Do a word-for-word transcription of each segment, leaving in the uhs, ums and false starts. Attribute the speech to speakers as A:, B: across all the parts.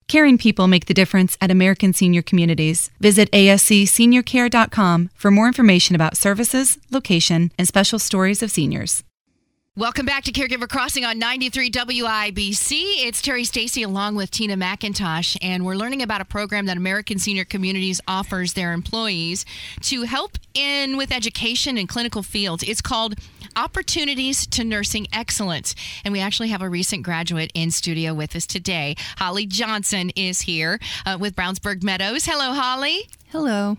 A: Caring people make the difference at American Senior Communities. Visit A S C senior care dot com for more information about services, location, and special stories of seniors.
B: Welcome back to Caregiver Crossing on ninety-three W I B C. It's Terry Stacy along with Tina McIntosh, and we're learning about a program that American Senior Communities offers their employees to help in with education in clinical fields. It's called Opportunities to Nursing Excellence, and we actually have a recent graduate in studio with us today. Holly Johnson is here uh, with Brownsburg Meadows. Hello, Holly.
C: Hello.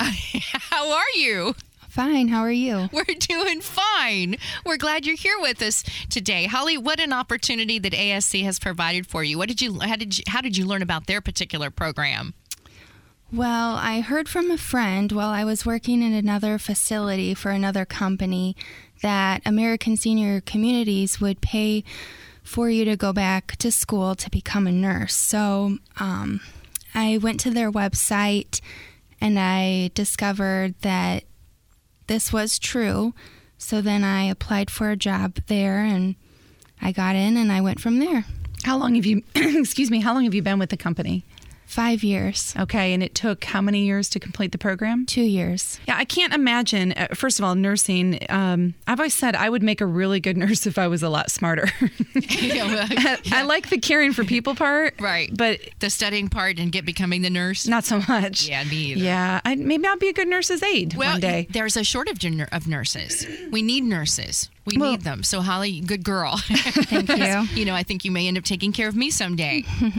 B: How are you?
C: Fine. How are you?
B: We're doing fine. We're glad you're here with us today. Holly, what an opportunity that A S C has provided for you. What did you how did you, how did you learn about their particular program?
C: Well, I heard from a friend while I was working in another facility for another company that American Senior Communities would pay for you to go back to school to become a nurse. So um, I went to their website and I discovered that this was true. So then I applied for a job there and I got in and I went from there.
A: How long have you, excuse me, how long have you been with the company?
C: Five years.
A: Okay, and it took how many years to complete the program?
C: Two years.
A: Yeah, I can't imagine, uh, first of all, nursing. Um, I've always said I would make a really good nurse if I was a lot smarter.
B: Yeah, well, yeah.
A: I like the caring for people part.
B: Right.
A: But
B: the studying part and get becoming the nurse?
A: Not so much.
B: Yeah, me either.
A: Yeah, I, maybe I'll be a good nurse's aide
B: well,
A: one day.
B: There's a shortage of nurses. We need nurses. We
A: well,
B: need them. So, Holly, good girl.
C: Thank you.
B: You know, I think you may end up taking care of me someday.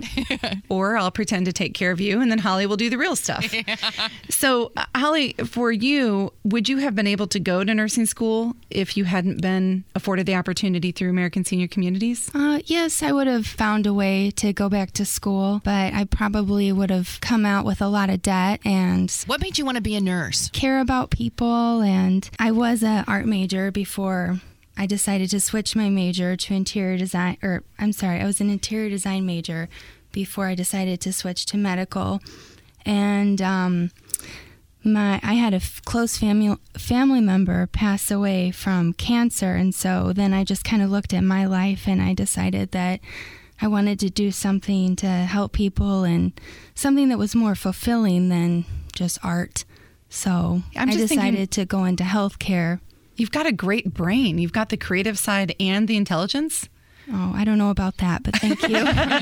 A: Or I'll pretend to take care of you, and then Holly will do the real stuff.
B: Yeah.
A: So, uh, Holly, for you, would you have been able to go to nursing school if you hadn't been afforded the opportunity through American Senior Communities?
C: Uh, yes, I would have found a way to go back to school, but I probably would have come out with a lot of debt and...
B: What made you want to be a nurse?
C: Care about people, and I was an art major before I decided to switch my major to interior design, or I'm sorry, I was an interior design major before I decided to switch to medical. And um, my I had a f- close family family member pass away from cancer, and so then I just kind of looked at my life and I decided that I wanted to do something to help people and something that was more fulfilling than just art. So
A: I'm
C: I
A: just
C: decided
A: thinking-
C: to go into healthcare.
A: You've got a great brain. You've got the creative side and the intelligence.
C: Oh, I don't know about that, but thank you.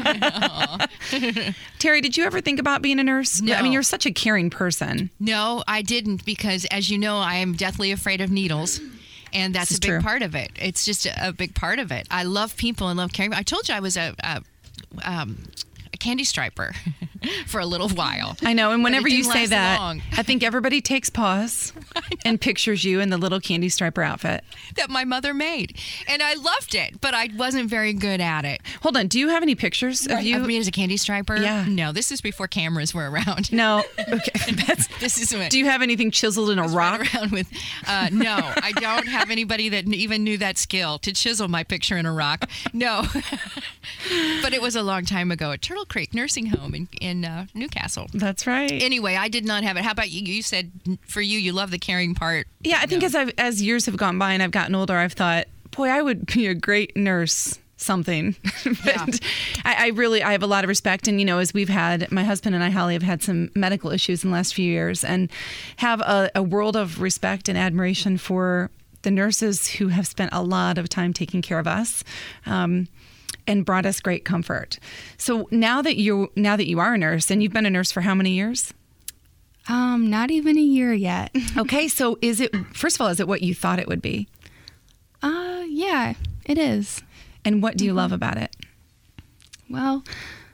A: Terry, did you ever think about being a nurse?
B: No.
A: I mean, you're such a caring person.
B: No, I didn't, because as you know, I am deathly afraid of needles. And that's
A: This
B: a
A: is
B: big
A: true.
B: part of it. It's just a, a big part of it. I love people and love caring. I told you I was a, a, um, a candy striper for a little while.
A: I know, and
B: But
A: whenever
B: it
A: you
B: didn't
A: say
B: last
A: that,
B: long.
A: I think everybody takes pause and pictures you in the little candy striper outfit.
B: That my mother made. And I loved it, but I wasn't very good at it.
A: Hold on, do you have any pictures of you?
B: Of me as a candy striper?
A: Yeah.
B: No, this is before cameras were around.
A: No. Okay. That's,
B: This is what
A: do you have anything chiseled in a rock?
B: Run around with. Uh, no, I don't have anybody that even knew that skill to chisel my picture in a rock. No, but it was a long time ago at Turtle Creek Nursing Home in in uh, Newcastle.
A: That's right.
B: Anyway, I did not have it. How about you? You said for you, you love the caring part.
A: Yeah, I think
B: No.
A: as I've as years have gone by and I've gotten older, I've thought, boy, I would be a great nurse. Something. But
B: Yeah.
A: I, I really, I have a lot of respect. And, you know, as we've had, my husband and I, Holly, have had some medical issues in the last few years and have a, a world of respect and admiration for the nurses who have spent a lot of time taking care of us. Um, and brought us great comfort. So now that you now that you are a nurse, and you've been a nurse for how many years?
C: Um, not even a year yet.
A: Okay, so is it, first of all, is it what you thought it would be?
C: Uh, yeah, it is.
A: And what do you love about it?
C: Well,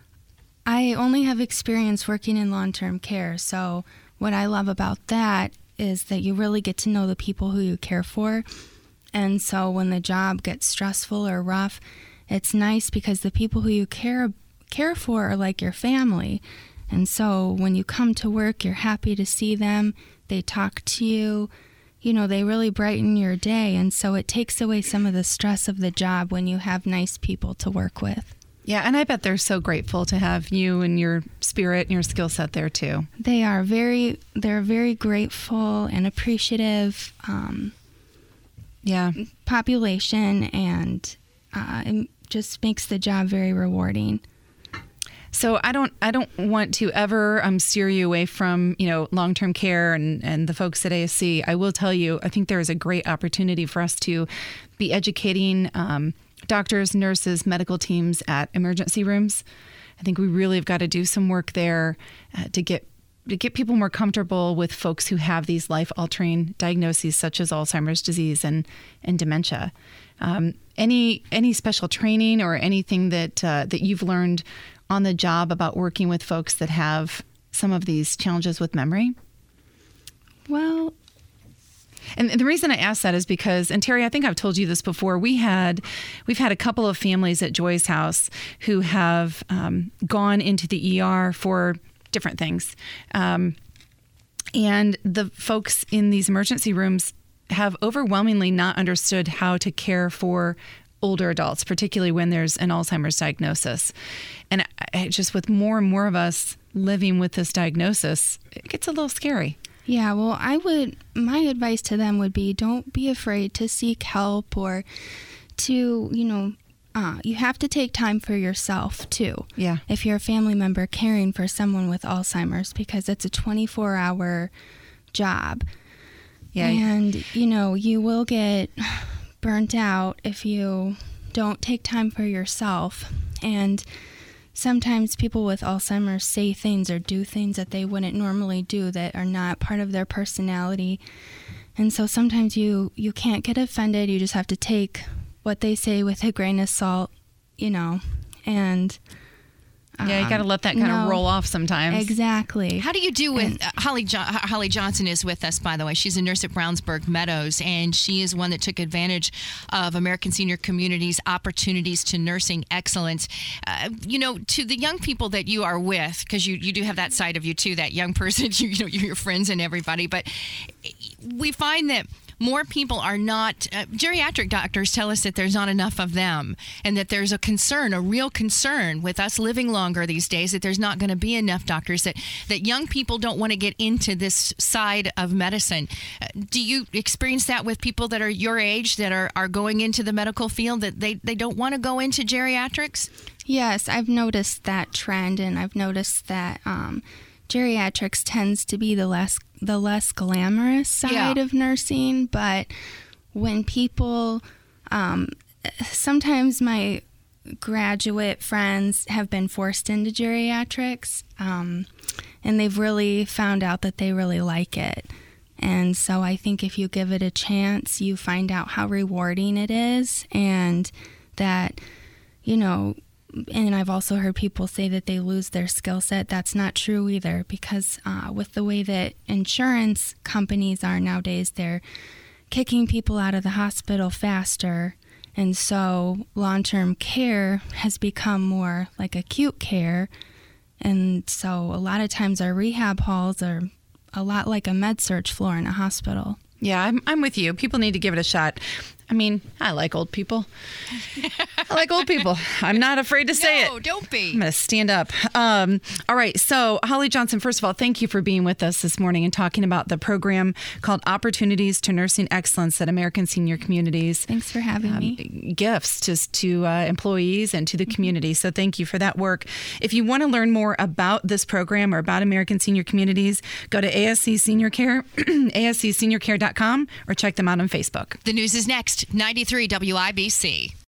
C: I only have experience working in long-term care, so what I love about that is that you really get to know the people who you care for. And so when the job gets stressful or rough, it's nice because the people who you care care for are like your family. And so when you come to work, you're happy to see them. They talk to you. You know, they really brighten your day. And so it takes away some of the stress of the job when you have nice people to work with.
A: Yeah, and I bet they're so grateful to have you and your spirit and your skill set there too.
C: They are very, they're very grateful and appreciative um,
A: Yeah.
C: population, and uh, it just makes the job very rewarding.
A: So I don't I don't want to ever um, steer you away from, you know, long-term care and, and the folks at A S C. I will tell you, I think there is a great opportunity for us to be educating um, doctors, nurses, medical teams at emergency rooms. I think we really have got to do some work there uh, to get to get people more comfortable with folks who have these life-altering diagnoses such as Alzheimer's disease and, and dementia. Um, any any special training or anything that uh, that you've learned on the job about working with folks that have some of these challenges with memory?
C: Well,
A: and the reason I ask that is because, and Terry, I think I've told you this before, we had, we've had a couple of families at Joy's house who have um, gone into the E R for different things. Um, and the folks in these emergency rooms have overwhelmingly not understood how to care for older adults, particularly when there's an Alzheimer's diagnosis. And I, just with more and more of us living with this diagnosis, it gets a little scary.
C: Yeah, well, I would, my advice to them would be don't be afraid to seek help or to, you know, uh, you have to take time for yourself too.
A: Yeah.
C: If you're a family member caring for someone with Alzheimer's, because it's a twenty-four hour job.
A: Yeah.
C: And, you know, you will get burnt out if you don't take time for yourself. And sometimes people with Alzheimer's say things or do things that they wouldn't normally do that are not part of their personality. And so sometimes you, you can't get offended. You just have to take what they say with a grain of salt, you know, and
A: Yeah, you got to let that kind
C: no,
A: of roll off sometimes.
C: Exactly.
B: How do you do with uh, Holly? Jo- Holly Johnson is with us, by the way. She's a nurse at Brownsburg Meadows, and she is one that took advantage of American Senior Community's opportunities to nursing excellence. Uh, you know, to the young people that you are with, because you, you do have that side of you too, that young person, you, you know, your friends and everybody. But we find that more people are not, uh, geriatric doctors tell us that there's not enough of them, and that there's a concern, a real concern with us living longer these days, that there's not going to be enough doctors, that, that young people don't want to get into this side of medicine. Uh, do you experience that with people that are your age that are, are going into the medical field, that they, they don't want to go into geriatrics?
C: Yes, I've noticed that trend, and I've noticed that um, geriatrics tends to be the less the less glamorous side
B: Yeah.
C: of nursing. But when people, um, sometimes my graduate friends have been forced into geriatrics, um, and they've really found out that they really like it. And so I think if you give it a chance, you find out how rewarding it is, and that, you know, and I've also heard people say that they lose their skill set. That's not true either, because uh, with the way that insurance companies are nowadays, they're kicking people out of the hospital faster. And so long-term care has become more like acute care. And so a lot of times our rehab halls are a lot like a med-surg floor in a hospital.
A: Yeah, I'm, I'm with you. People need to give it a shot. I mean, I like old people. I like old people. I'm not afraid to say
B: No,
A: it.
B: don't be.
A: I'm going to stand up. Um, all right. So, Holly Johnson, first of all, thank you for being with us this morning and talking about the program called Opportunities to Nursing Excellence at American Senior Communities.
C: Thanks for having
A: Um,
C: me.
A: Gifts to, to uh, employees and to the community. So thank you for that work. If you want to learn more about this program or about American Senior Communities, go to A S C Senior Care, A S C senior care dot com, or check them out on Facebook.
B: The news is next. ninety-three W I B C.